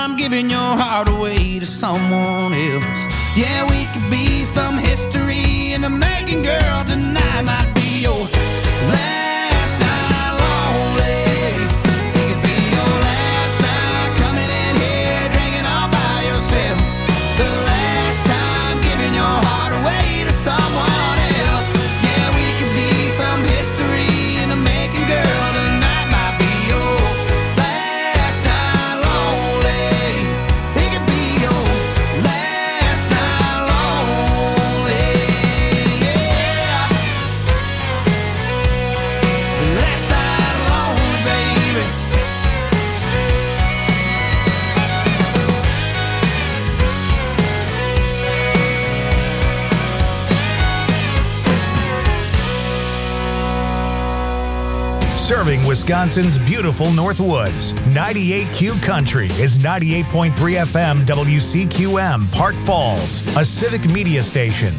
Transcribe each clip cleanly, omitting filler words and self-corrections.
time giving your heart away to someone else. Yeah, we could be some history in the making, girl. Tonight might be your last night lonely. It could be your last night coming in here drinking all by yourself. The last time giving your heart away to someone else. Yeah, we could be some history in the making, girl. Tonight might be your last night lonely. It could be your last night lonely. Yeah. Last night lonely, baby. Serving Wisconsin's beautiful Northwoods. 98Q Country is 98.3 FM WCQM, Park Falls, a civic media station.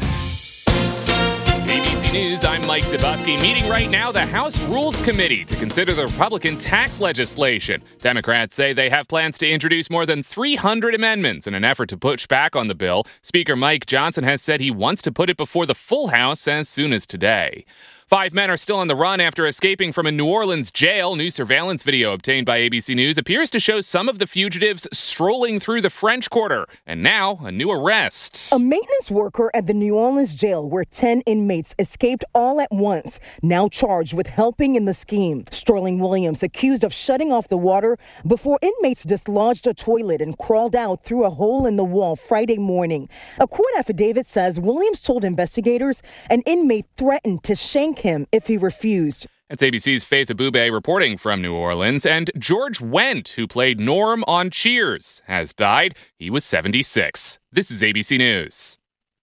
ABC News, I'm Mike Dubusky. Meeting right now the House Rules Committee to consider the Republican tax legislation. Democrats say they have plans to introduce more than 300 amendments in an effort to push back on the bill. Speaker Mike Johnson has said he wants to put it before the full House as soon as today. 5 men are still on the run after escaping from a New Orleans jail. New surveillance video obtained by ABC News appears to show some of the fugitives strolling through the French Quarter. And now, a new arrest. A maintenance worker at the New Orleans jail where 10 inmates escaped all at once, now charged with helping in the scheme. Sterling Williams accused of shutting off the water before inmates dislodged a toilet and crawled out through a hole in the wall Friday morning. A court affidavit says Williams told investigators an inmate threatened to shank him if he refused. That's ABC's Faith Abube reporting from New Orleans. And George Wendt, who played Norm on Cheers, has died. He was 76. This is ABC News.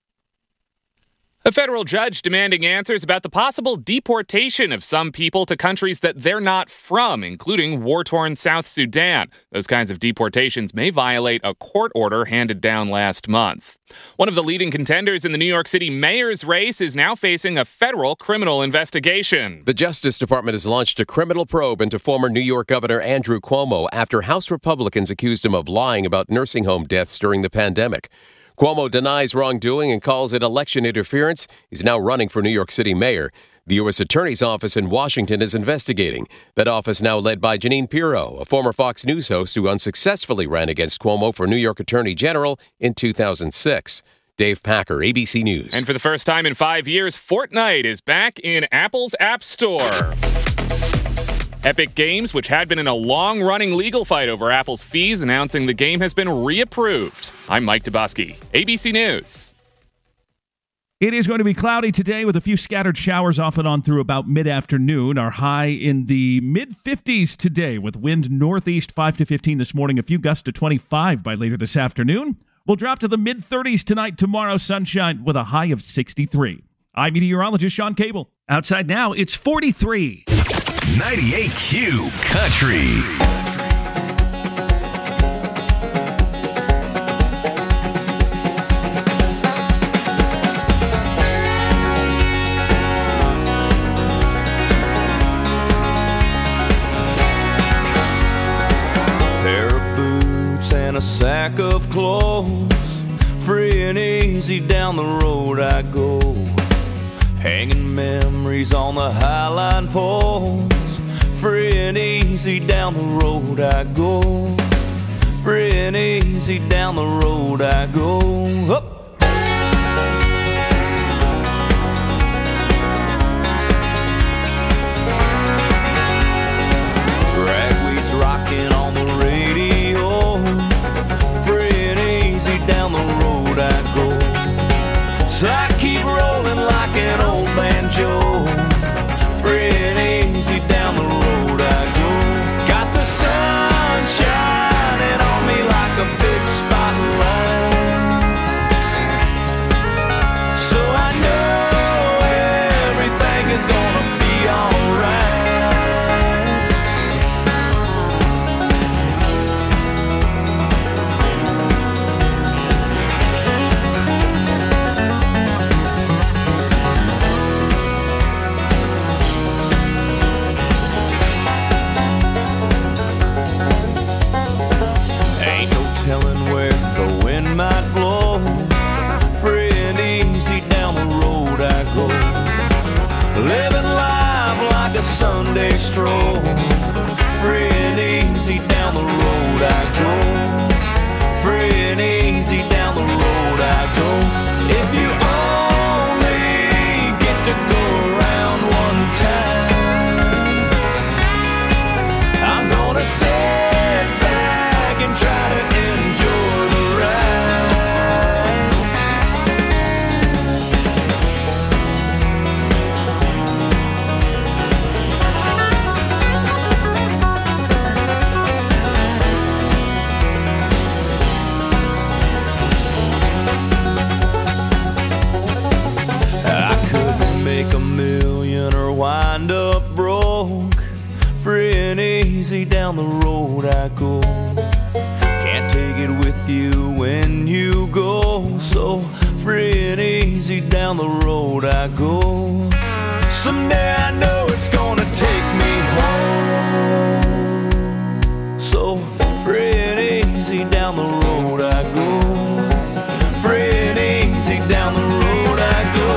A federal judge demanding answers about the possible deportation of some people to countries that they're not from, including war-torn South Sudan. Those kinds of deportations may violate a court order handed down last month. One of the leading contenders in the New York City mayor's race is now facing a federal criminal investigation. The Justice Department has launched a criminal probe into former New York Governor Andrew Cuomo after House Republicans accused him of lying about nursing home deaths during the pandemic. Cuomo denies wrongdoing and calls it election interference. He's now running for New York City mayor. The U.S. Attorney's Office in Washington is investigating. That office now led by Jeanine Pirro, a former Fox News host who unsuccessfully ran against Cuomo for New York Attorney General in 2006. Dave Packer, ABC News. And for the first time in 5 years, Fortnite is back in Apple's App Store. Epic Games, which had been in a long-running legal fight over Apple's fees, announcing the game has been reapproved. I'm Mike Dubusky, ABC News. It is going to be cloudy today with a few scattered showers off and on through about mid-afternoon. Our high in the mid-50s today with wind northeast 5 to 15 this morning, a few gusts to 25 by later this afternoon. We'll drop to the mid-30s tonight, tomorrow, sunshine with a high of 63. I'm meteorologist Sean Cable. Outside now, it's 43. 98Q Country. Pair of boots and a sack of clothes, free and easy down the road I go. Hanging memories on the highline poles, free and easy down the road I go. Free and easy down the road I go. Up. Ragweed's rocking on the radio, free and easy down the road I go. So I keep rolling like an old banjo, free and easy down the road I go. Got the sun shining on me like a big spotlight. telling where the wind might blow. Free and easy down the road I go, living life like a Sunday stroll. Free and easy down the road I go, free and easy down the road I go. If you only get to go around one time, I'm gonna sit back and try to enjoy the ride. Make a million or wind up broke. Free and easy down the road I go. Can't take it with you when you go. So free and easy down the road I go. Someday I know it's gonna take me home. So free and easy down the road I go. Free and easy down the road I go.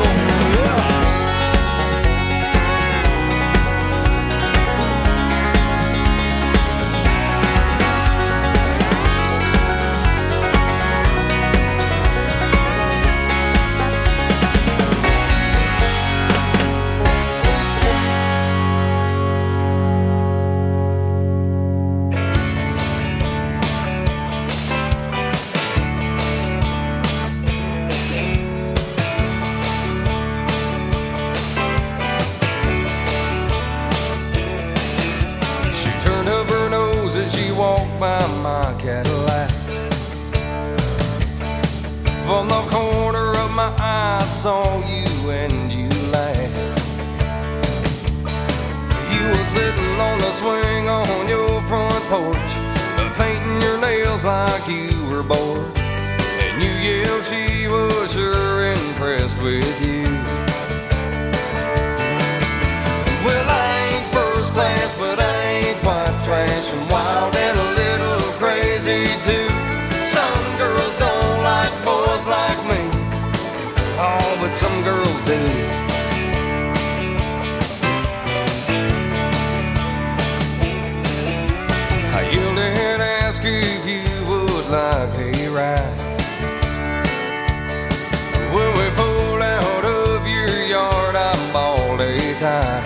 By my Cadillac, from the corner of my eye I saw you and you laughed. You were sitting on the swing on your front porch, painting your nails like you were bored, and you yelled she was sure impressed with you. Well, I ain't first class, but I ain't quite trash and wild and a little crazy too. Some girls don't like boys like me, oh, but some girls do. I yelled and asked if you would like a ride. When we pulled out of your yard, I bawled a tie.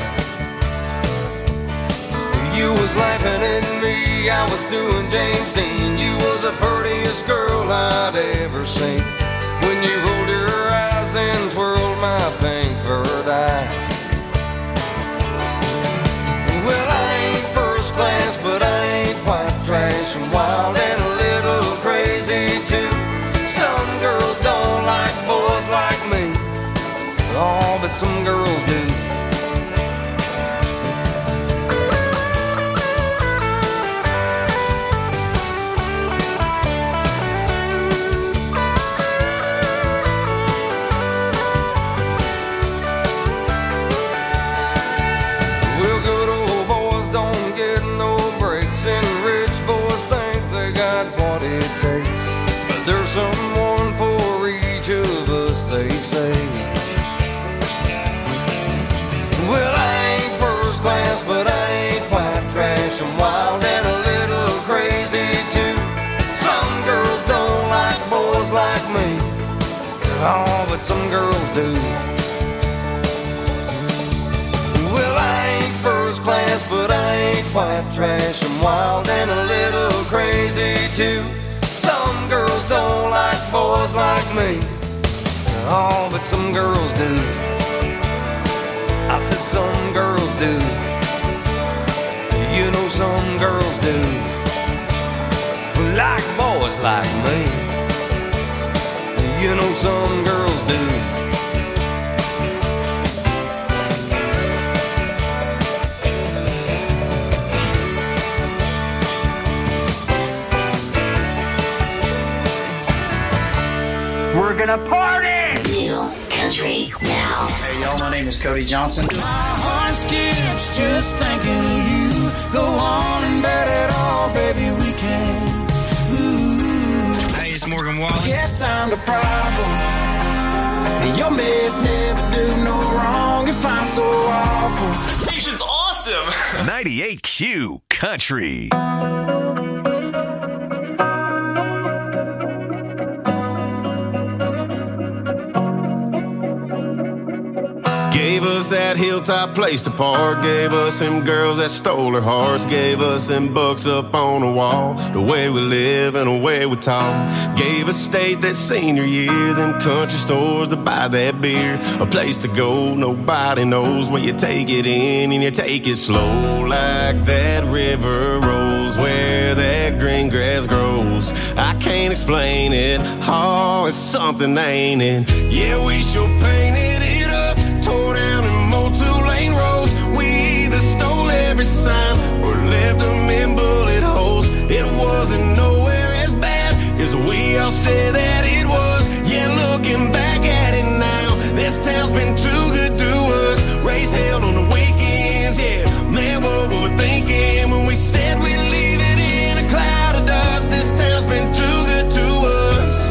You was laughing at me, I was doing James Dean. You was the prettiest girl I'd ever seen. When you rolled your eyes and twirled my pink furred eyes. Well, I ain't first class, but I ain't quite trash and wild and a little crazy too. Some girls don't like boys like me, oh, but some girls do. There's someone for each of us, they say. Well, I ain't first class, but I ain't quite trash. I'm wild and a little crazy too. Some girls don't like boys like me, oh, but some girls do. Well, I ain't first class, but I ain't quite trash. I'm wild and a little crazy too. Some girls don't like boys like me, oh, but some girls do. I said some girls do. You know some girls do. Like boys like me. You know some girls do. We're gonna party! New country now. Hey y'all, my name is Cody Johnson. My heart skips just thinking of you. Go on and bet it all, baby, we can. Ooh. Wally. Guess I'm the problem. And your mess never do no wrong if I'm so awful. This station's awesome. 98Q Country. Gave us that hilltop place to park. Gave us them girls that stole our hearts. Gave us them books up on the wall. The way we live and the way we talk. Gave us state that senior year. Them country stores to buy that beer. A place to go, nobody knows where you take it in and you take it slow. Like that river rolls where that green grass grows. I can't explain it. Oh, it's something, ain't it? Yeah, we sure painted it up. Tore down and mowed 2-lane roads. We either stole every sign or left them in bullet holes. It wasn't nowhere as bad as we all said that it was. Yeah, looking back at it now, this town's been too good to us. Race held on the weekends, yeah. Man, what were we thinking when we said we'd leave it in a cloud of dust? This town's been too good to us.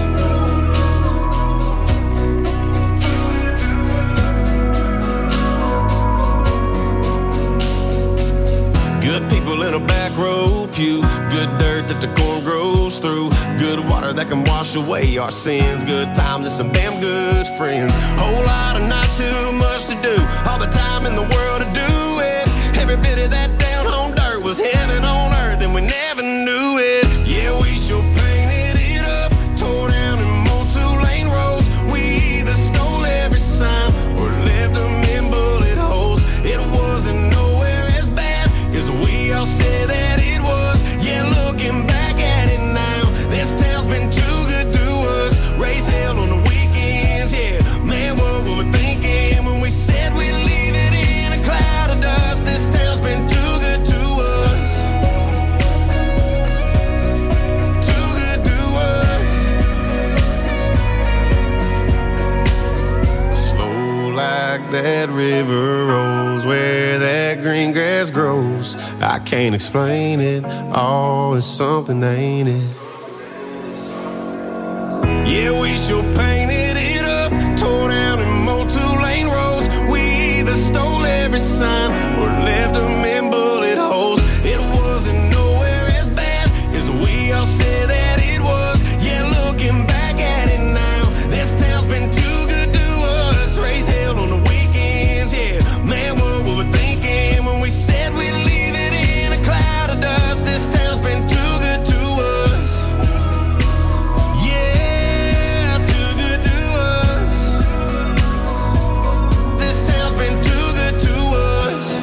Good people in a back row pew. Good dirt that the corn grows through. Good water that can wash away our sins. Good times and some damn good friends. Whole lot of not too much to do. All the time in the world to do it. Every bit of that down home dirt was heaven on earth and we never knew it. Yeah, we sure painted it up. Tore down and mowed 2-lane roads. We either stole every sign or left them in bullet holes. It wasn't nowhere as bad as we all said that it was. Yeah, looking back at it now, this town's been too good to us. Race held on the weekends, yeah. Man, what were we thinking when we said we'd leave it in a cloud of dust? This town's been too good to us. Too good to us. Slow like that river rolls where that green grass grows. I can't explain it. Oh, it's something, ain't it? Yeah, we sure painted it up. Tore down and mowed 2-lane roads. We either stole every sign or left them in bullet holes. It wasn't nowhere as bad as we all said that it was. Yeah, looking back at it now, this town's been too good to us. Race held on the weekends, yeah. Man, what were we thinking when we said we'd leave it in a cloud of dust? This town's been too good to us. Yeah, too good to us. This town's been too good to us.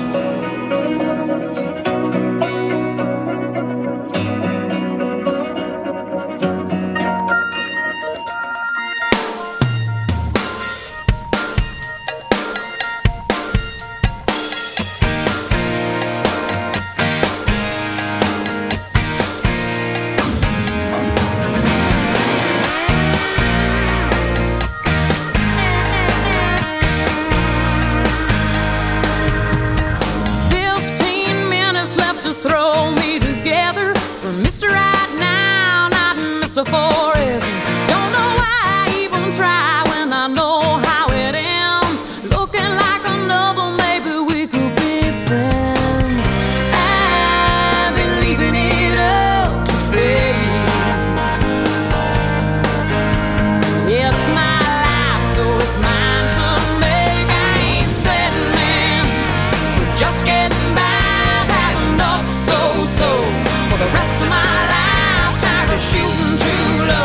For the rest of my life, tired of shooting too low.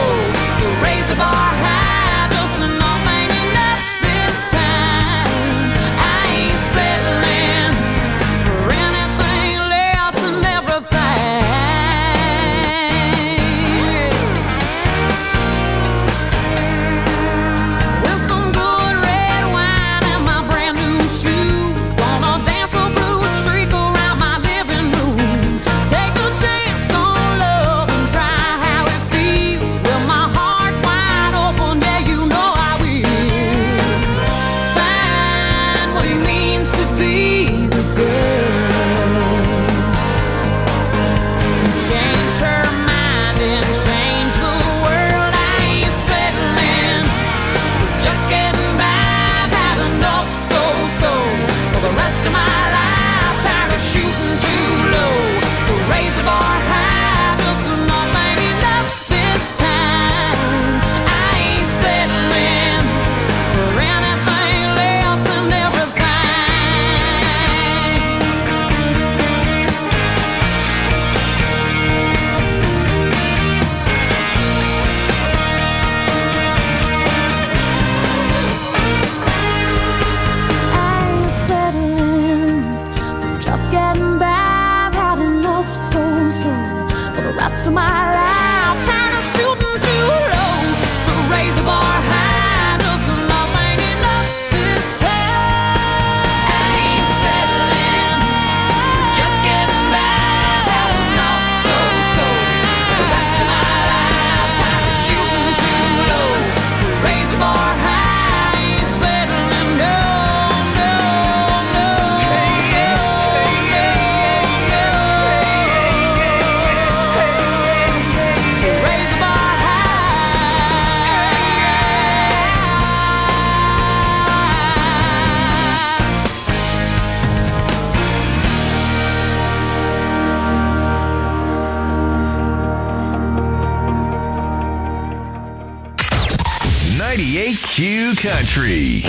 98Q Country.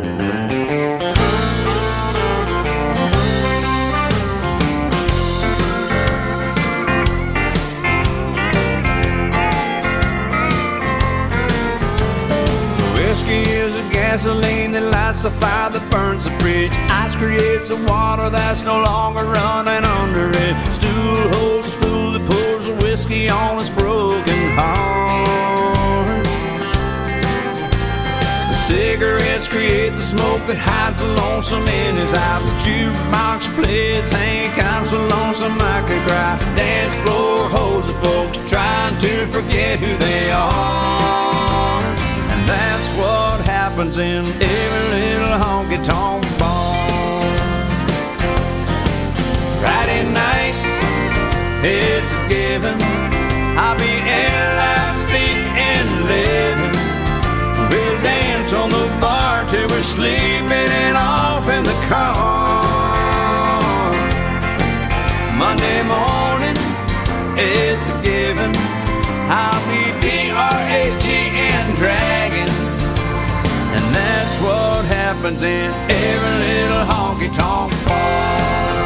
Whiskey is a gasoline that lights the fire that burns the bridge. Ice creates the water that's no longer running under it. Stool holds the fool that pours the whiskey on his broken heart. The cigarettes create the smoke that hides the lonesome in his eye. The jukebox plays Hank, I'm so lonesome I could cry. Dance floor holds the folks trying to forget who they are. That's what happens in every little honky-tonk bar. Friday night, it's a given. I'll be in living. We'll dance on the bar till we're sleeping and off in the car. Monday morning, it's a given. I'll be D-R-A-G-N dragging. And that's what happens in every little honky-tonk bar.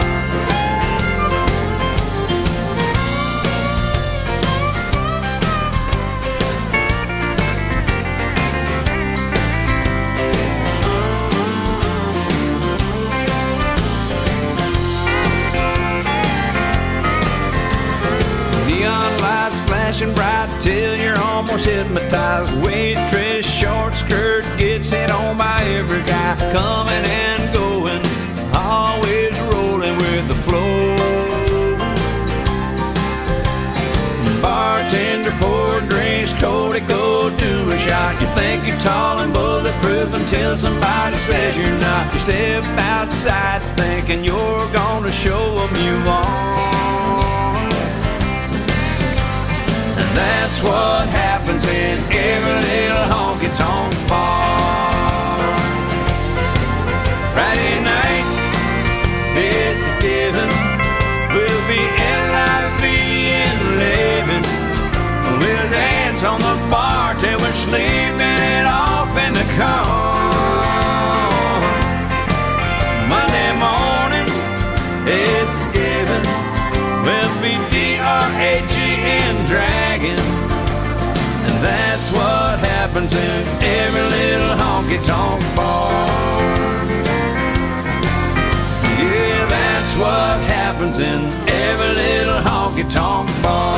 Neon lights flashing bright till you're almost hypnotized. Waitress, short skirt gets hit on by every guy. Coming and going, always rolling with the flow. Bartender poured drinks, Cody, go do a shot. You think you're tall and bulletproof until somebody says you're not. You step outside thinking you're gonna show them you are. That's what happens in every little honky-tonk bar. Friday night, it's a given. We'll be in living. We'll dance on the bar till we're sleeping it off in the car. Monday morning, it's a given. We'll be D-R-A-G-N dragging. And that's what happens in every little honky-tonk bar. Yeah, that's what happens in every little honky-tonk bar.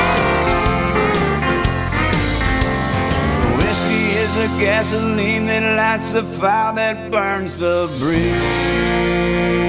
Whiskey is a gasoline that lights the fire that burns the bridge.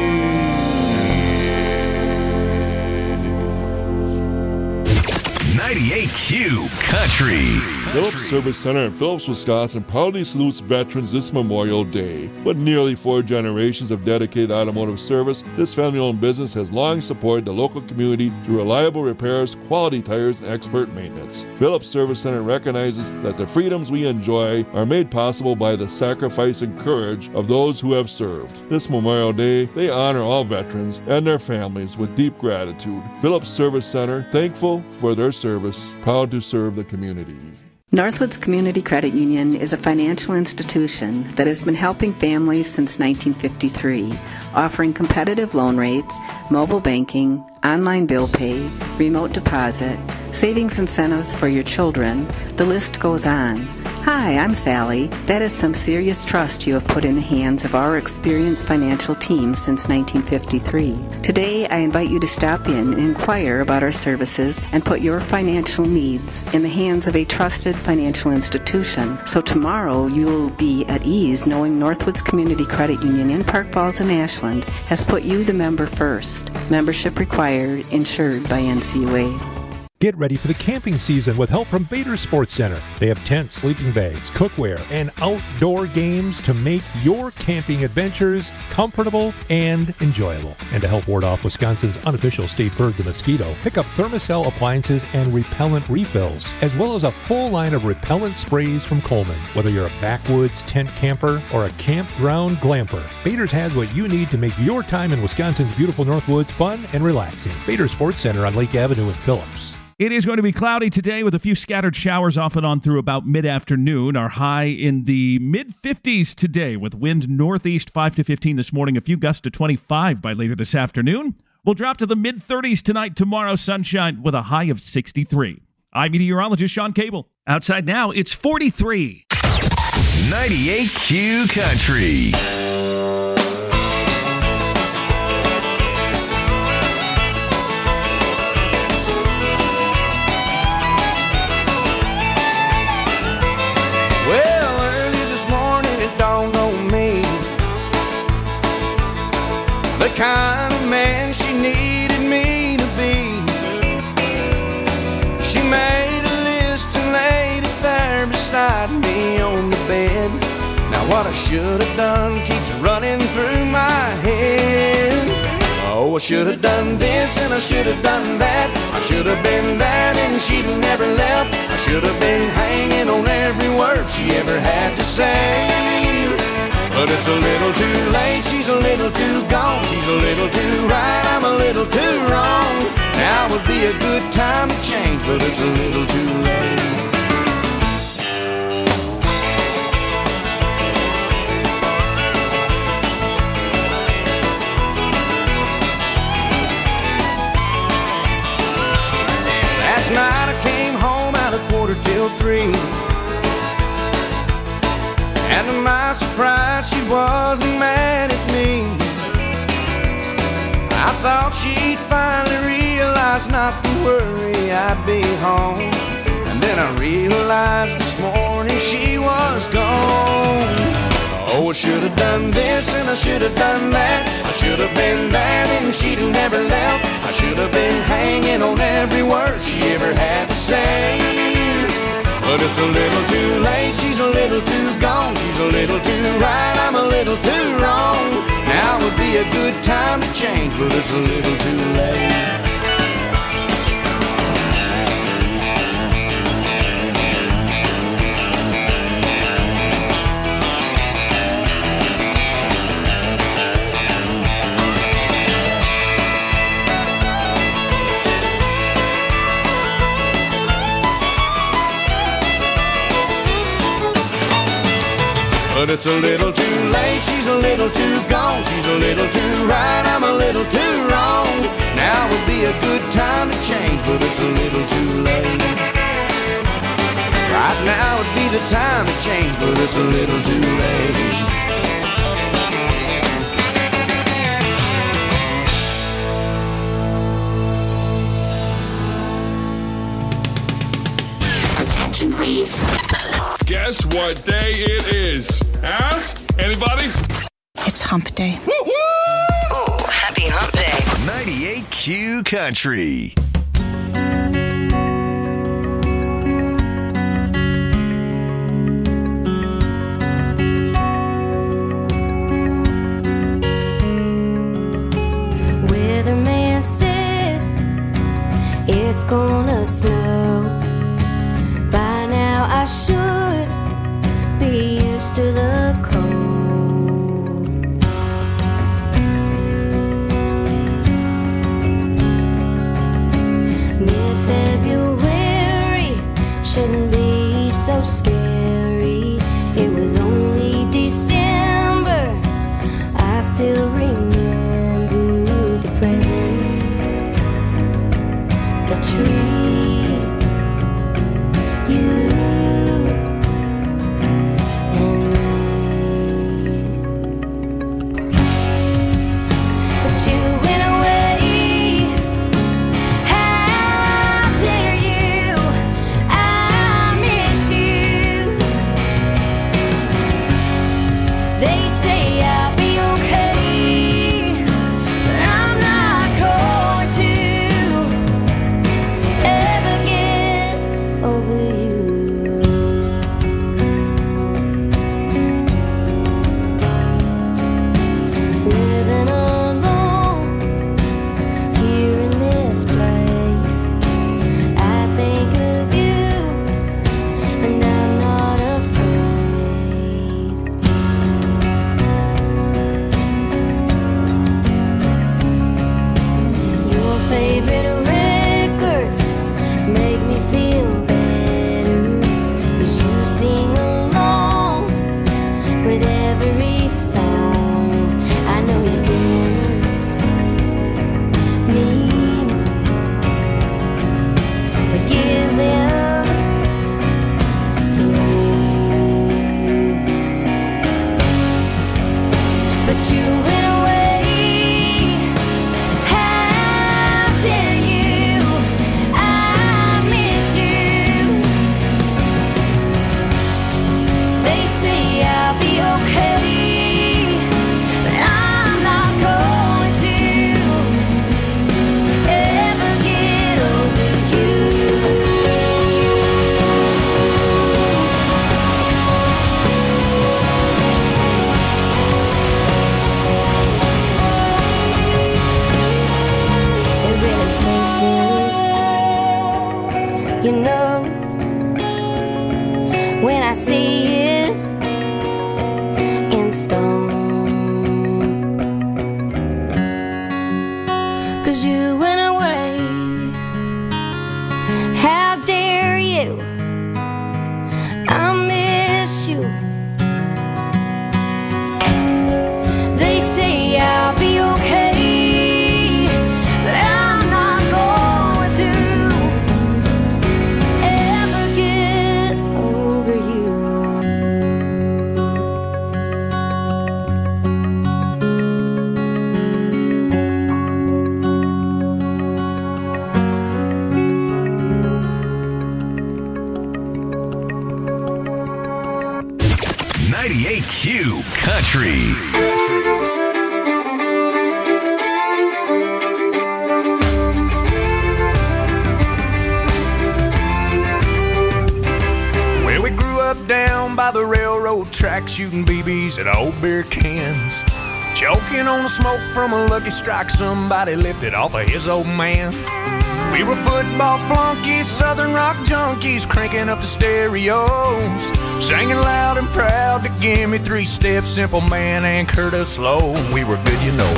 98Q Country. Phillips Service Center in Phillips, Wisconsin proudly salutes veterans this Memorial Day. With nearly 4 generations of dedicated automotive service, this family-owned business has long supported the local community through reliable repairs, quality tires, and expert maintenance. Phillips Service Center recognizes that the freedoms we enjoy are made possible by the sacrifice and courage of those who have served. This Memorial Day, they honor all veterans and their families with deep gratitude. Phillips Service Center, thankful for their service, proud to serve the community. Northwoods Community Credit Union is a financial institution that has been helping families since 1953, offering competitive loan rates, mobile banking, online bill pay, remote deposit, savings incentives for your children. The list goes on. Hi, I'm Sally. That is some serious trust you have put in the hands of our experienced financial team since 1953. Today, I invite you to stop in and inquire about our services and put your financial needs in the hands of a trusted financial institution. So tomorrow, you will be at ease knowing Northwoods Community Credit Union in Park Falls and Ashland has put you, the member, first. Membership required, insured by NCUA. Get ready for the camping season with help from Bader Sports Center. They have tents, sleeping bags, cookware, and outdoor games to make your camping adventures comfortable and enjoyable. And to help ward off Wisconsin's unofficial state bird, the mosquito, pick up Thermacell appliances and repellent refills, as well as a full line of repellent sprays from Coleman. Whether you're a backwoods tent camper or a campground glamper, Bader's has what you need to make your time in Wisconsin's beautiful Northwoods fun and relaxing. Bader Sports Center on Lake Avenue in Phillips. It is going to be cloudy today with a few scattered showers off and on through about mid-afternoon. Our high in the mid-50s today with wind northeast 5 to 15 this morning, a few gusts to 25 by later this afternoon. We'll drop to the mid-30s tonight, tomorrow, sunshine with a high of 63. I'm meteorologist Sean Cable. Outside now, it's 43. 98Q Country. Well, early this morning it dawned on me the kind of man she needed me to be. She made a list and laid it there beside me on the bed. Now what I should have done keeps running through my head. Oh, I should have done this and I should have done that. I should have been there and she'd have never left. I should have been hanging on every word she ever had to say. But it's a little too late, she's a little too gone. She's a little too right, I'm a little too wrong. Now would be a good time to change, but it's a little too late. Last night I came home at 2:45. And to my surprise, she wasn't mad at me. I thought she'd finally realize not to worry, I'd be home. And then I realized this morning she was gone. Oh, I should have done this and I should have done that. I should have been there and she'd have never left. I should have been hanging on every word she ever had to say. But it's a little too late, she's a little too gone. She's a little too right, I'm a little too wrong. Now would be a good time to change, but it's a little too late. But it's a little too late, she's a little too gone. She's a little too right, I'm a little too wrong. Now would be a good time to change, but it's a little too late. Right now would be the time to change, but it's a little too late. Attention, please. Guess what day it is? Huh? Anybody? It's hump day. Woo-hoo! Oh, happy hump day. 98Q Country. Weatherman said it's gonna snow. By now I should be used to the cold. Mid-February shouldn't be so scary. It was only December. I still remember the presents, the tree, you. You when I see it in stone. 'Cause you went away, how dare you? I miss you. They say I'll be okay, but I'm not going to ever get over you. Q Country. Well, we grew up down by the railroad track, shooting BBs at old beer cans, choking on the smoke from a Lucky Strike somebody lifted off of his old man. We were football flunkies, southern rock junkies, cranking up the stereos, singing loud and proud to give me 3 steps, Simple Man and Curtis Slow. We were good, you know.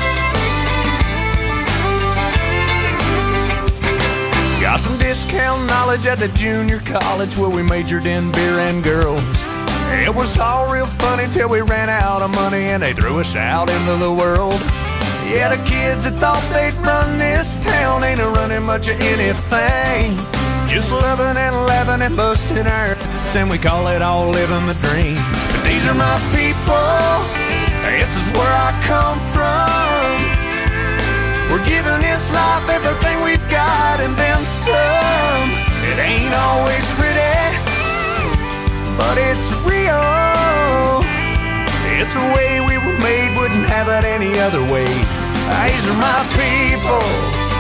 Got some discount knowledge at the junior college where we majored in beer and girls. It was all real funny till we ran out of money and they threw us out into the world. Yeah, the kids that thought they'd run this town ain't a-running much of anything. Just loving and laughing and busting our then we call it all living the dream. But these are my people, this is where I come from. We're giving this life everything we've got and then some. It ain't always pretty, but it's real. It's a way we were made, wouldn't have it any other way. These are my people.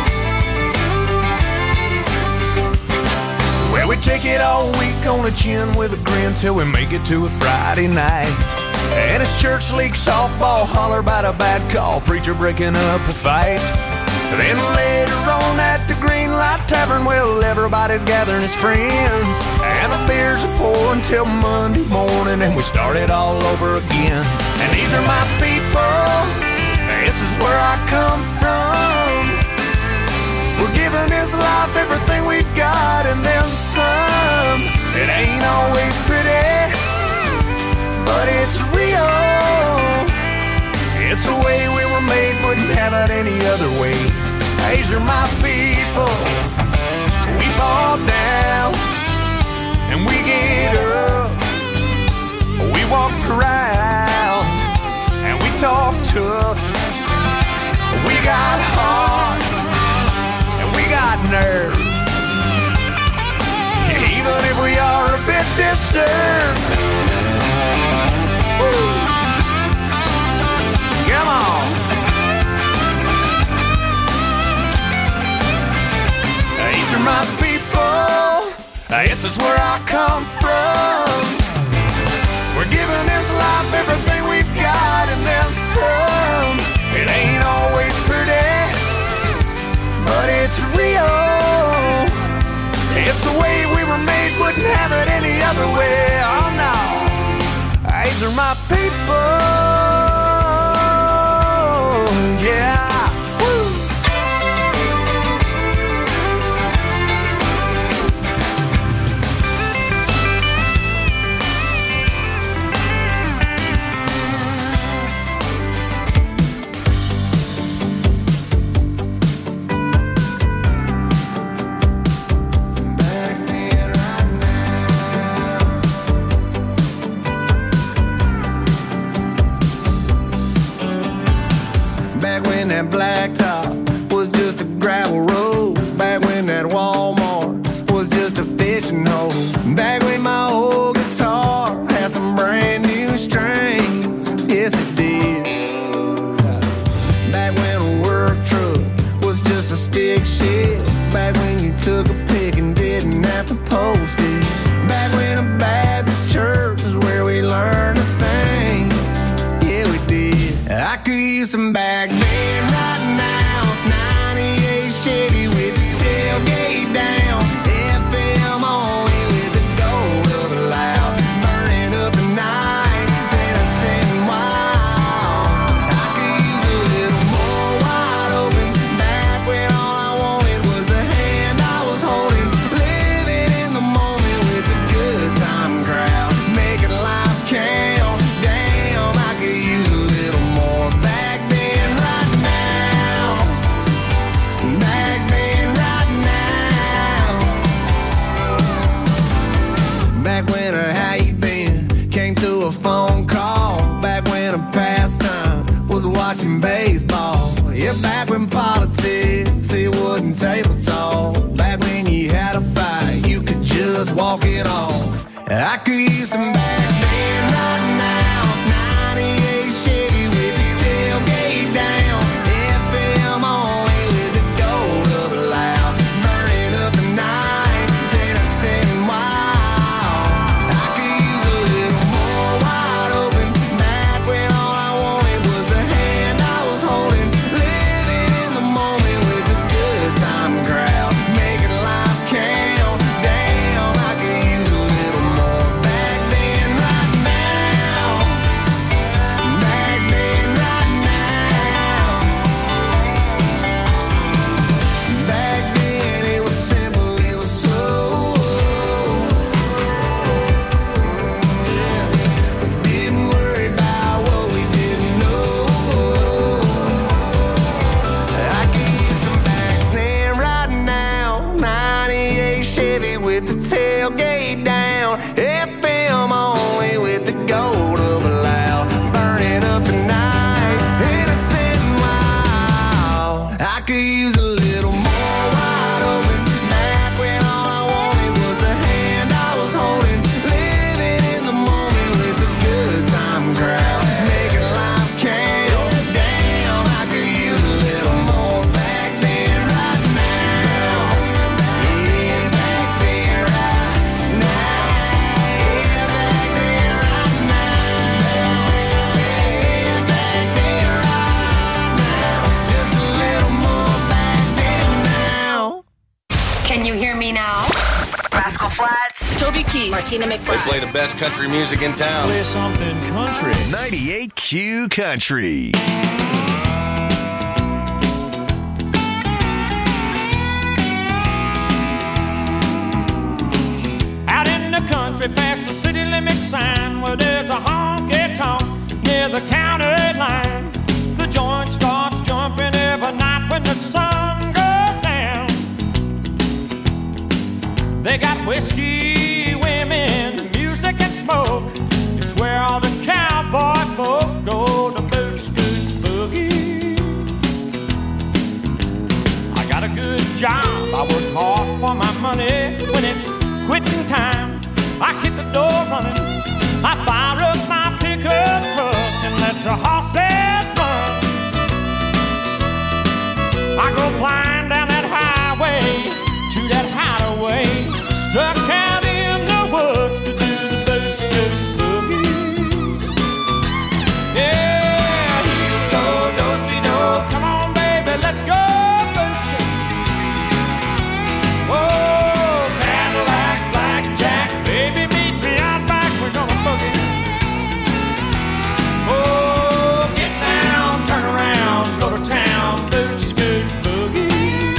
Well, we take it all week on the chin with a grin till we make it to a Friday night. And it's church league softball, holler about a bad call, preacher breaking up a fight. Then later on at the Green Light Tavern, well, everybody's gathering as friends, and the beers are pouring till Monday morning, and we start it all over again. And these are my people, this is where I come from. We're giving this life everything we've got and then some. It ain't always pretty, but it's real. It's the way we were made, wouldn't have it any other way. These are my people. We fall down and we get up. We walk around and we talk tough. We got heart and we got nerve. Even if we are a bit disturbed. Woo. Come on. These are my people. This is where I come from. We're giving this life everything we've got and then some. It ain't always pretty, but it's real. It's the way we were made, wouldn't have it any other way. Oh no. These are my people. Yeah. Woo. That blacktop was just a gravel road. Back when that Walmart was just a fishing hole. Back when my old guitar had some brand new strings. Yes, it did. Back when a work truck was just a stick shift. Back when you took a pic and didn't have to post it. Back when a Baptist church is where we learned to sing. Yeah, we did. I could use some back then. Right now, 98 Chevy with the tailgate down, FM only with the gold of the light. Back when a how you been came through a phone call. Back when a pastime was watching baseball. Yeah, back when politics, it wasn't table talk. Back when you had a fight, you could just walk it off. I could use some back then right now. 98 Chevy with the tailgate down. FM only with the gold up loud. Burning up the night, then I said wild. I could use a little more wide open. Back when all I wanted was the hand I was holding. Living in the moment with the good time crowd. Making life count. Damn, I could use a little more back then right now. Back then right now. Back then it was simple, it was slow. Didn't worry about what we didn't know. I could use some back then right now. 98 Chevy with the tailgate down. FM only with the gold up loud. Burning up the night, innocent and wild. I could use a little more wide open. Back when all I wanted was the hand I was holding. Living in the moment with the good time crowd. Making life count. Damn, I could use a little more back then right now. Yeah, back then right now. Yeah, back then right now. Yeah, back then right now. Just a little more back then now. Can you hear me now? Rascal Flatts, Toby Keith, Martina They McBride. play the best country music in town. Play something country. 98Q Country. Out in the country past the city limit sign where there's a honky-tonk near the county line. The joint starts jumping every night when the sun goes down. They got whiskey, women, music and smoke. It's where all the cowboy folk go to boot scoot boogie. I got a good job, I work hard for my money. When it's quitting time, I hit the door running. I fire up my pickup truck and let the horses run. I go flying down that highway to that hideaway, stuck out in the woods to do the boot scoot boogie. Yeah, heel toe, do-si-do, come on baby, let's go boot scoot. Whoa, Cadillac, blackjack, baby meet me out back, we're gonna boogie. Oh, get down, turn around, go to town, boot scoot boogie.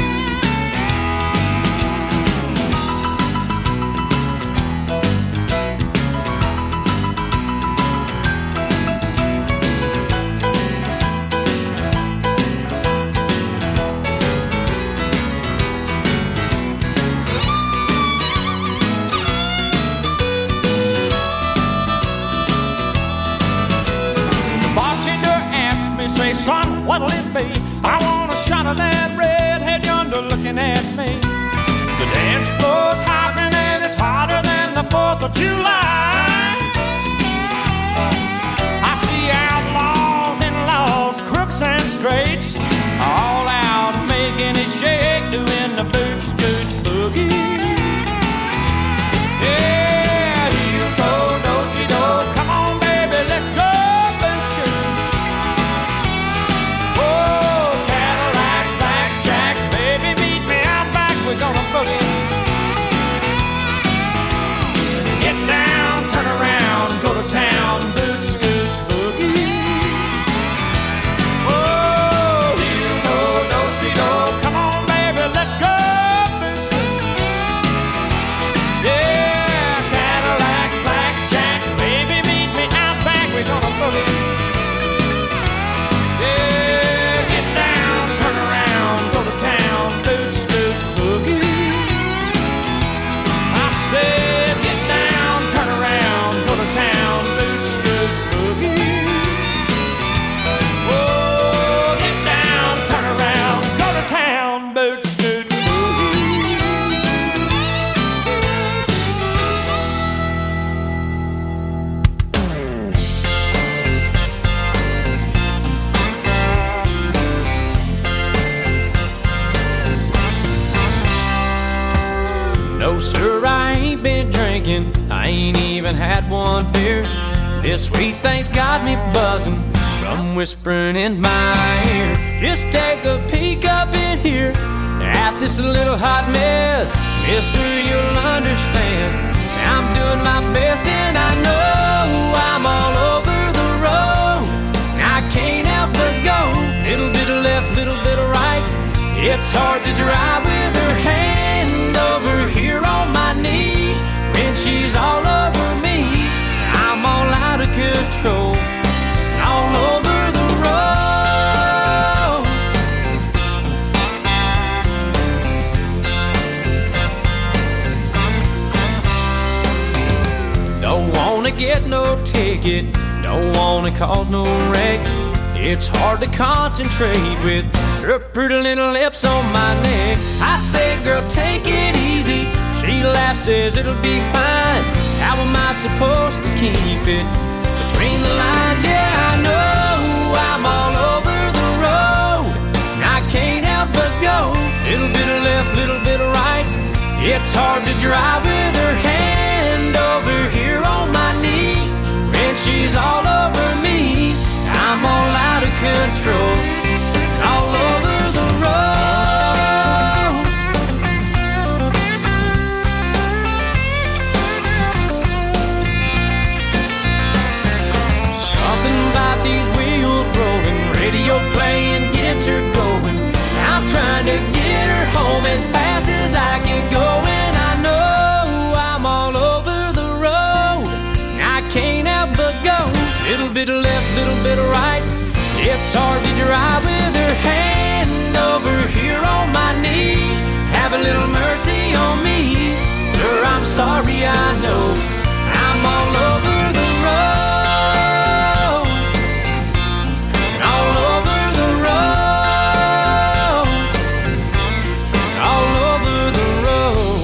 The bartender asked me, say, son, what'll it be? I want a shot of that redhead yonder looking at me. The dance floor's hopping and it's hotter than the 4th of July. I see outlaws and laws, crooks and straights, all out making it shake, doing the boot scoot boogie. Yeah, heel toe, do-si-do, come on baby, let's go boot scoot. Oh, Cadillac, blackjack, baby meet me out back, we're gonna boogie. Get down, drinking, I ain't even had one beer. This sweet thing's got me buzzing from whispering in my ear. Just take a peek up in here at this little hot mess. Mister, you'll understand I'm doing my best, and I know I'm all over the road. I can't help but go, little bit of left, little bit of right. It's hard to drive with her hand over here on my knee when she's all over me. I'm all out of control, all over the road. Don't wanna get no ticket, don't wanna cause no wreck. It's hard to concentrate with her pretty little lips on my neck. I say, girl, take it easy. She laughs, says it'll be fine. How am I supposed to keep it between the lines? Yeah, I know I'm all over the road. I can't help but go, little bit of left, little bit of right. It's hard to drive with her hand over here on my knee when she's all over me. I'm all out of control, all over the road. Something about these wheels rolling, radio playing gets her going. I'm trying to get her home as fast as I can go, and I know I'm all over the road. I can't help but go, little bit of left, little bit of right. It's hard to drive with her hand over here on my knee. Have a little mercy on me, sir, I'm sorry, I know I'm all over the road, all over the road, all over the road.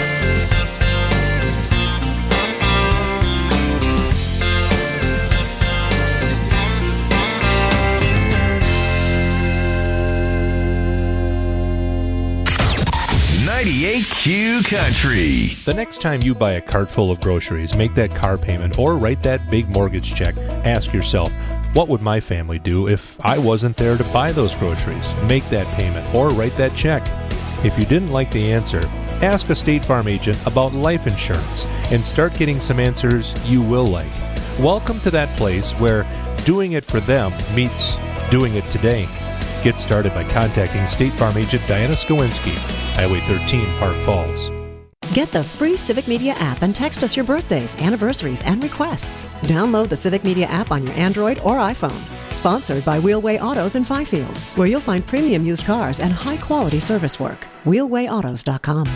98Q Country. The next time you buy a cart full of groceries, make that car payment, or write that big mortgage check, ask yourself, what would my family do if I wasn't there to buy those groceries? Make that payment or write that check. If you didn't like the answer, ask a State Farm agent about life insurance and start getting some answers you will like. Welcome to that place where doing it for them meets doing it today. Get started by contacting State Farm agent Diana Skowinski, Highway 13, Park Falls. Get the free Civic Media app and text us your birthdays, anniversaries, and requests. Download the Civic Media app on your Android or iPhone. Sponsored by Wheelway Autos in Fifield, where you'll find premium used cars and high-quality service work. WheelwayAutos.com.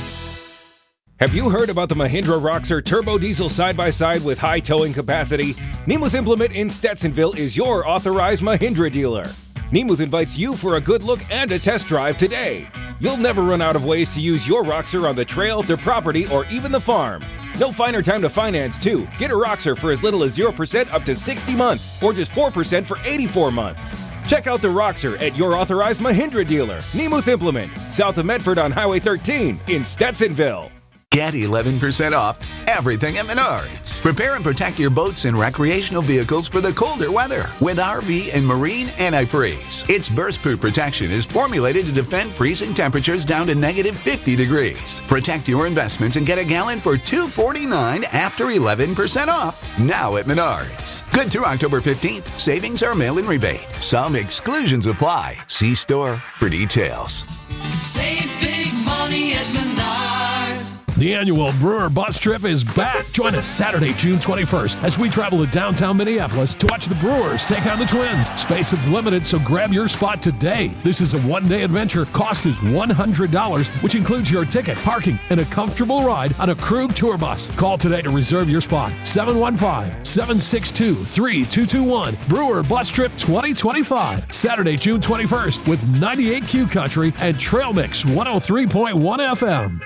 Have you heard about the Mahindra Roxor Turbo Diesel side-by-side with high towing capacity? Nemeth Implement in Stetsonville is your authorized Mahindra dealer. Nemeth invites you for a good look and a test drive today. You'll never run out of ways to use your Roxor on the trail, the property, or even the farm. No finer time to finance, too. Get a Roxor for as little as 0% up to 60 months, or just 4% for 84 months. Check out the Roxor at your authorized Mahindra dealer, Nemeth Implement, south of Medford on Highway 13 in Stetsonville. Get 11% off everything at Menards. Prepare and protect your boats and recreational vehicles for the colder weather with RV and marine antifreeze. Its burst-proof protection is formulated to defend freezing temperatures down to negative 50 degrees. Protect your investments and get a gallon for $2.49 after 11% off. Now at Menards. Good through October 15th. Savings are mail-in rebate. Some exclusions apply. See store for details. Save big money at Menards. The annual Brewer Bus Trip is back. Join us Saturday, June 21st, as we travel to downtown Minneapolis to watch the Brewers take on the Twins. Space is limited, so grab your spot today. This is a one-day adventure. Cost is $100, which includes your ticket, parking, and a comfortable ride on a Krug tour bus. Call today to reserve your spot. 715-762-3221. Brewer Bus Trip 2025. Saturday, June 21st with 98Q Country and Trail Mix 103.1 FM.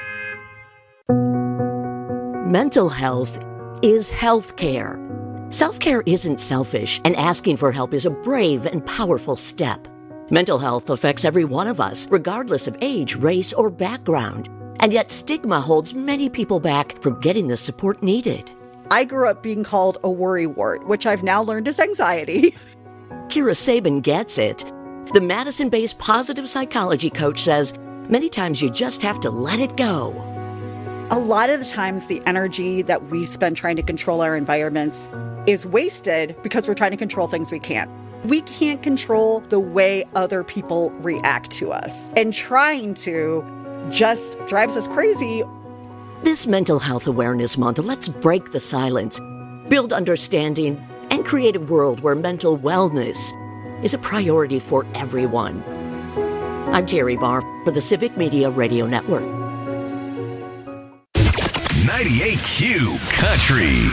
Mental health is health care. Self-care isn't selfish, and asking for help is a brave and powerful step. Mental health affects every one of us, regardless of age, race, or background. And yet stigma holds many people back from getting the support needed. I grew up being called a worrywart, which I've now learned is anxiety. Kira Sabin gets it. The Madison-based positive psychology coach says many times you just have to let it go. A lot of the times the energy that we spend trying to control our environments is wasted because we're trying to control things we can't. We can't control the way other people react to us. And trying to just drives us crazy. This Mental Health Awareness Month, let's break the silence, build understanding, and create a world where mental wellness is a priority for everyone. I'm Terry Barr for the Civic Media Radio Network. 98Q Country.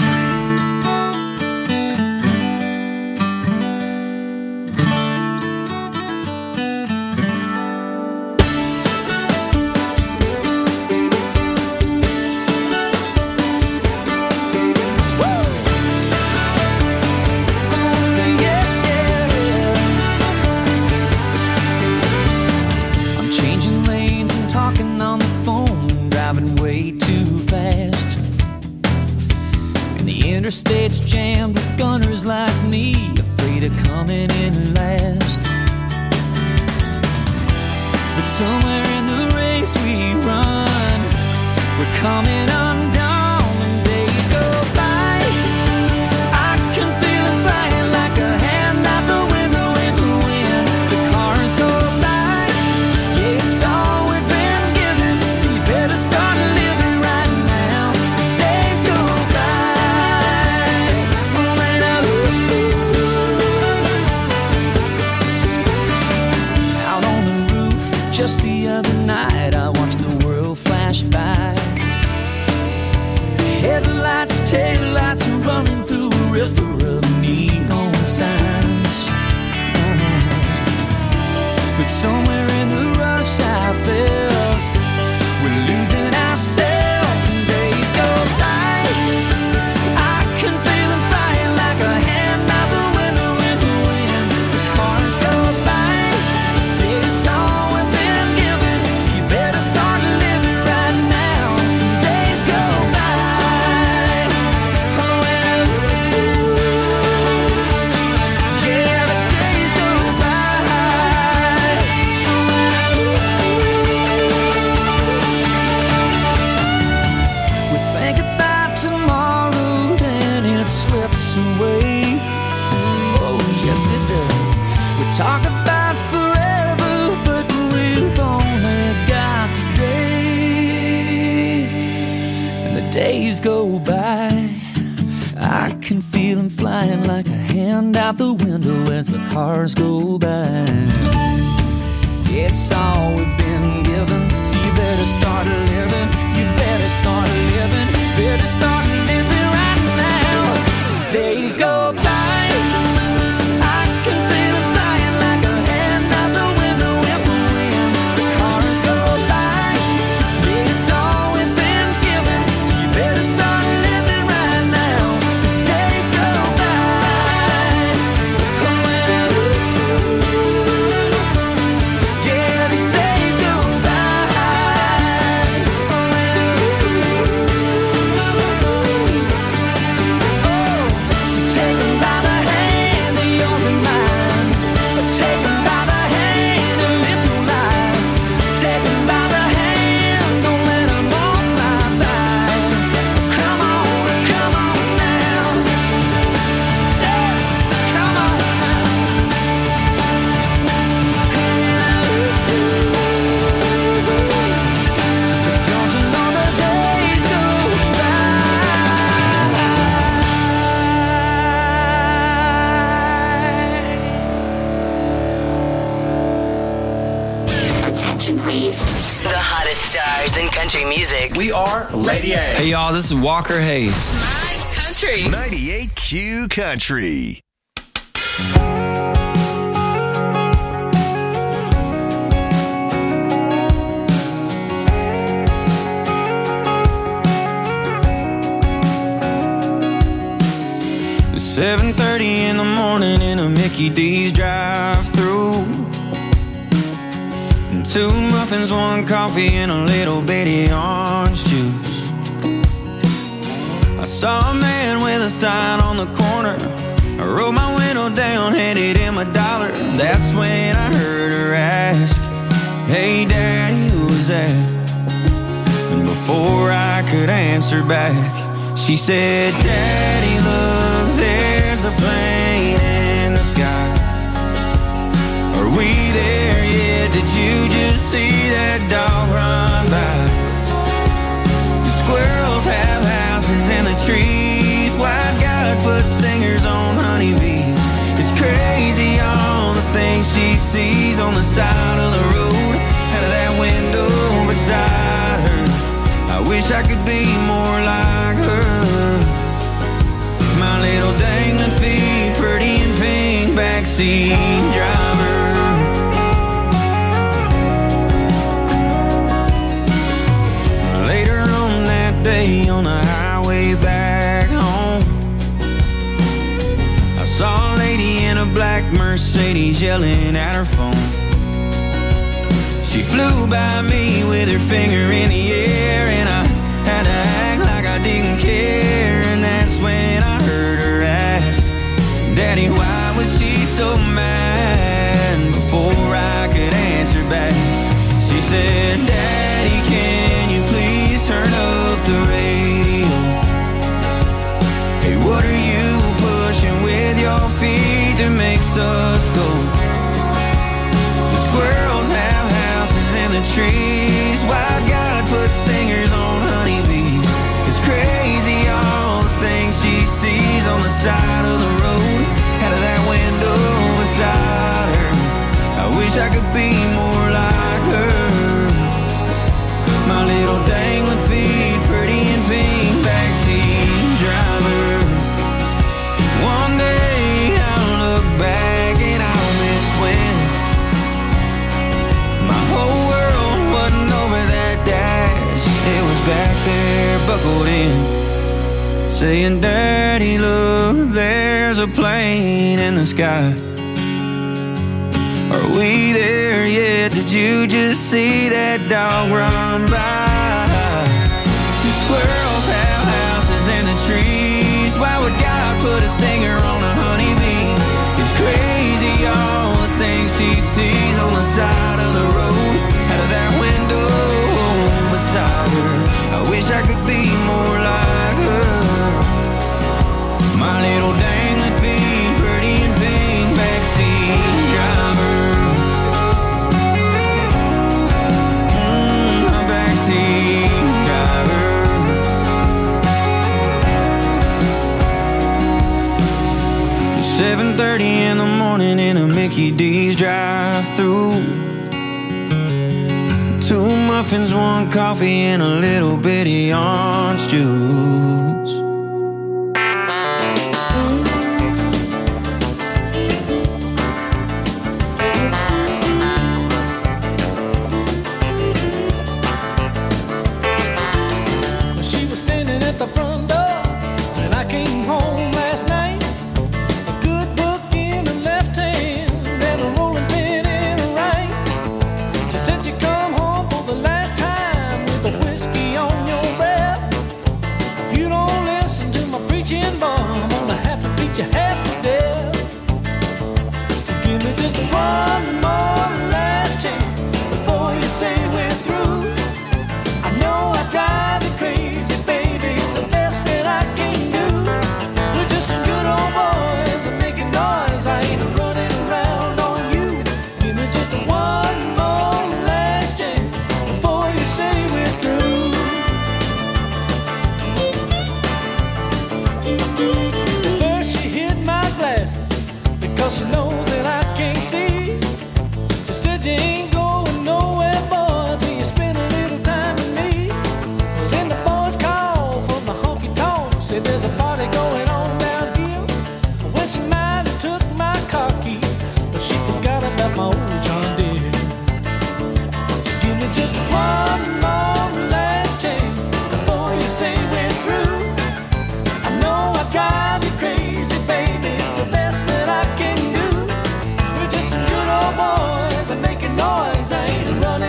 Interstate's jammed with gunners like me, afraid of coming in last. But somewhere in the race we run, we're coming undone when days go by. I can feel it flying like a hand out the window in the wind. The cars go by, yeah, it's all we've been given, so you better start living right now, 'cause days go by. Just the other night, I watched the world flash by. Headlights, taillights running through a river of neon signs. But somewhere in the rush I felt we're losing ourselves and days go by. I can feel them flying like a hand out the window in the wind. The cars go by, it's all with better start living right now. Days go by. Oh, yeah, the days go by. We think about tomorrow and it slips away. Oh, yes, it does. We talk about forever, but we've only got today, and the days go by. I can feel them flying like a hand out the window as the cars go by. It's all we've been given, so you better start living. You better start living. Better start living right now, 'cause days go by. I can feel them flying like a hand out the window in the wind. The cars go by, it's all we've been given, so you better start living right now, 'cause days go by. Yeah, these days go by. So take them by the hand, they're yours and mine. Take them by the hand and live your life. Take them by the hand, don't let them all fly by. Come on now. Yeah, come on But don't you know the days go Attention, please. The hottest stars in country music. We are Lady A. Hey, y'all, this is Walker Hayes. Country. 98Q Country. It's 7:30 in the morning in a Mickey D's drive-through. 2 muffins, 1 coffee, and a little bitty orange juice. I saw a man with a sign on the corner. I rolled my window down, handed him $1. That's when I heard her ask, "Hey Daddy, who was that?" And before I could answer back, she said, "Daddy, look, there's a plane in the sky. Are we there yet? Did you just see that dog run by? The squirrels have houses in the trees. White God put stingers on honeybees. It's crazy all the things she sees on the side of the road, out of that window beside her. I wish I could be more like her. My little dangling feet, pretty and pink, backseat driver." Later on that day on the highway back home, I saw a lady in a black Mercedes yelling at her phone. She flew by me with her finger in the air, and I had to act like I didn't care. And that's when I heard her ask, "Daddy, why was she so mad?" Before I could answer back, she said, "Daddy, can you please turn up the radio? Hey, what are you pushing with your feet that makes us go? The squirrels have houses in the trees. Why God put stingers on honeybees? It's crazy all the things she sees on the side of the road, out of that window beside her. I wish I could be more like her. My little dangling feet, pretty and pink, backseat driver. One day I'll look back and I'll miss when my whole world wasn't over that dash. It was back there, buckled in, saying, "Daddy, look, there's a plane in the sky. Are we there yet? Did you just see that dog run by? The squirrels have houses in the trees. Why would God put a stinger on a honeybee? It's crazy all the things she sees on the side of the road, out of that window beside her. I wish I could be more like her. My little dangling feet, pretty and pink, backseat driver. My backseat driver. 7:30 in the morning in a Mickey D's drive-thru. 2 muffins, 1 coffee, and a little bitty orange juice. She was standing at the front door when I came home last night. A good book in her left hand and a rolling pin in her right. She said you come home for the last time with a whiskey on your breath. If you don't listen to my preaching, boy, I'm gonna have to beat you half to death. Give me just one more last chance before you say we're through. I know I drive you crazy, baby, it's the best that I can do. We're just some good old boys and making noise. I ain't running around on you. Give me just one more last chance before you say we're through. First she hid my glasses because she knows that I can't see. She said you ain't going nowhere, boy, till you spend a little time with me. Then the boys called from the honky-tonk, said there's a party going on down here. Well, she might have took my car keys, but she forgot about my old John Deere. So give me just one more last chance before you say we're through. I know I drive you crazy, baby, it's the best that I can do. We're just some good old boys and making noise. I ain't running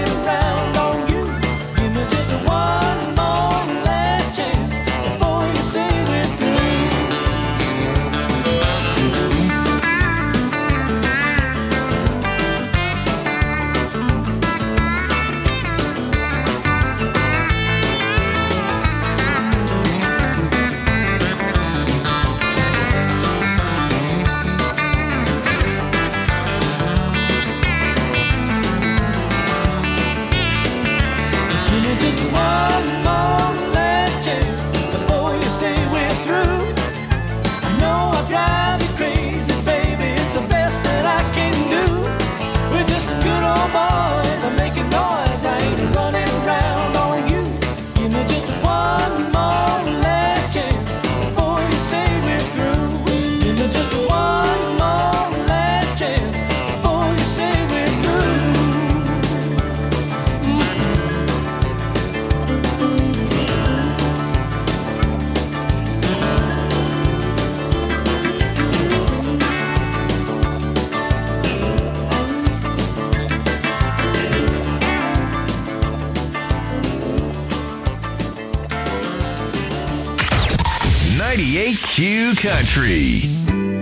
98Q Country.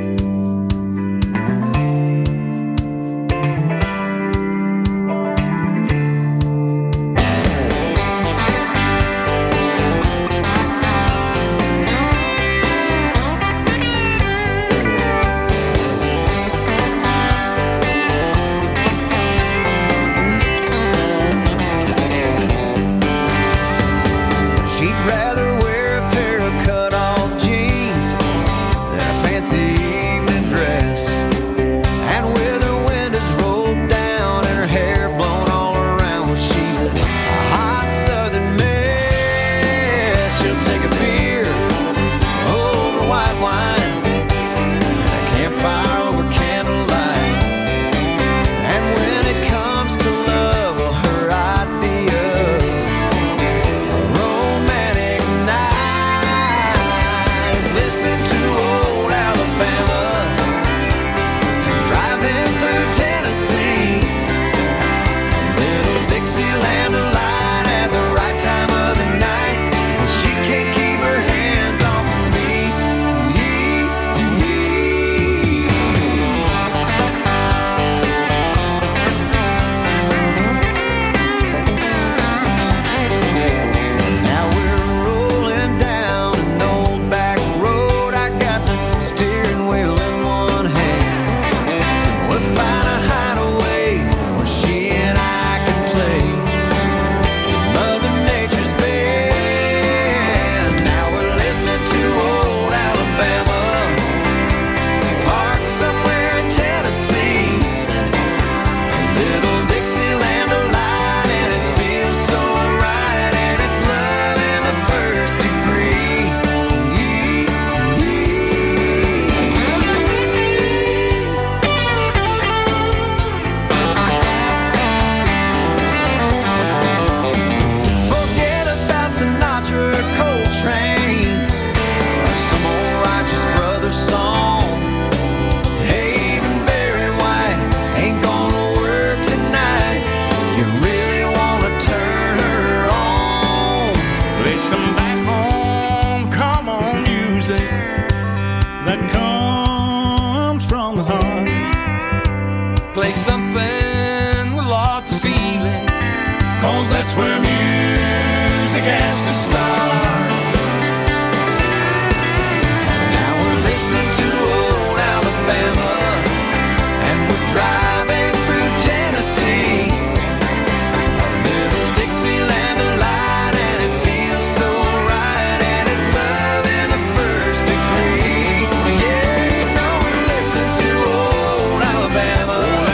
Play something with lots of feeling, 'cause that's where music has to start. Now we're listening to old Alabama, and we're driving through Tennessee. A little Dixieland delight, and it feels so right, and it's love in the first degree. Yeah, you know we're listening to old Alabama.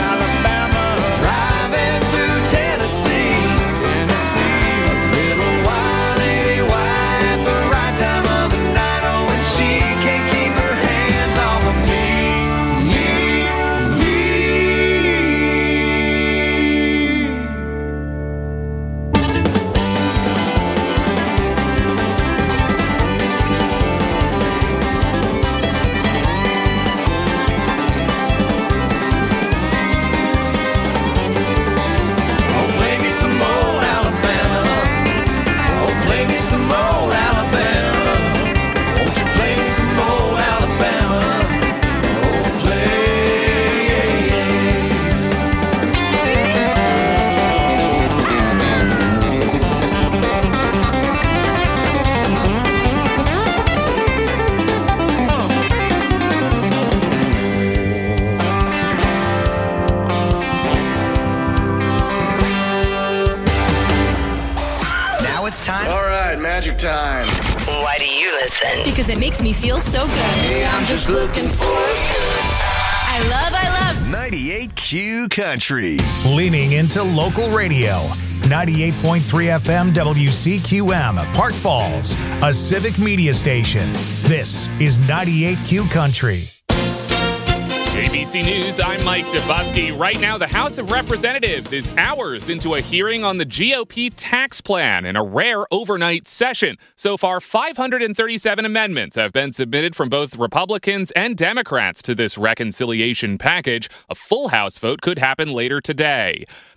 Time. Why do you listen? Because it makes me feel so good. Hey, I'm just looking for a good time. I love 98Q Country. Leaning into local radio. 98.3 FM WCQM, Park Falls, a civic media station. This is 98Q Country. ABC News, I'm Mike DeBusky. Right now, the House of Representatives is hours into a hearing on the GOP tax plan in a rare overnight session. So far, 537 amendments have been submitted from both Republicans and Democrats to this reconciliation package. A full House vote could happen later today.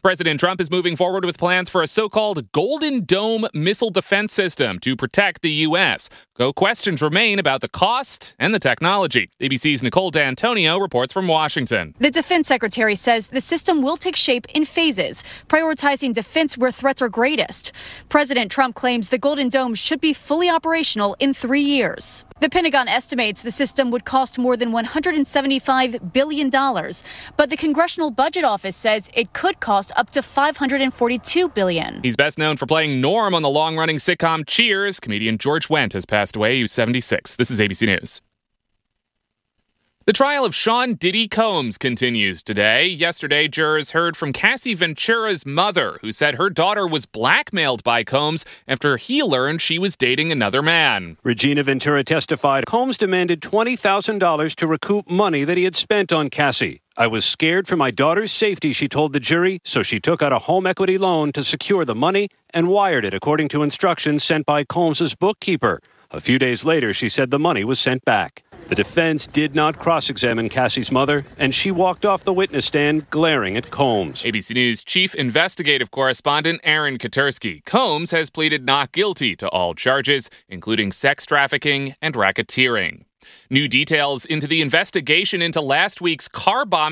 President Trump is moving forward with plans for a so-called Golden Dome missile defense system to protect the U.S. Though questions remain about the cost and the technology. ABC's Nicole D'Antonio reports from Washington. The defense secretary says the system will take shape in phases, prioritizing defense where threats are greatest. President Trump claims the Golden Dome should be fully operational in 3 years. The Pentagon estimates the system would cost more than $175 billion, but the Congressional Budget Office says it could cost up to $542 billion. He's best known for playing Norm on the long-running sitcom Cheers. Comedian George Wendt has passed away. He was 76. This is ABC News. The trial of Sean Diddy Combs continues today. Yesterday, jurors heard from Cassie Ventura's mother, who said her daughter was blackmailed by Combs after he learned she was dating another man. Regina Ventura testified Combs demanded $20,000 to recoup money that he had spent on Cassie. I was scared for my daughter's safety, she told the jury, so she took out a home equity loan to secure the money and wired it according to instructions sent by Combs' bookkeeper. A few days later, she said the money was sent back. The defense did not cross-examine Cassie's mother, and she walked off the witness stand glaring at Combs. ABC News chief investigative correspondent Aaron Katersky. Combs has pleaded not guilty to all charges, including sex trafficking and racketeering. New details into the investigation into last week's car bombing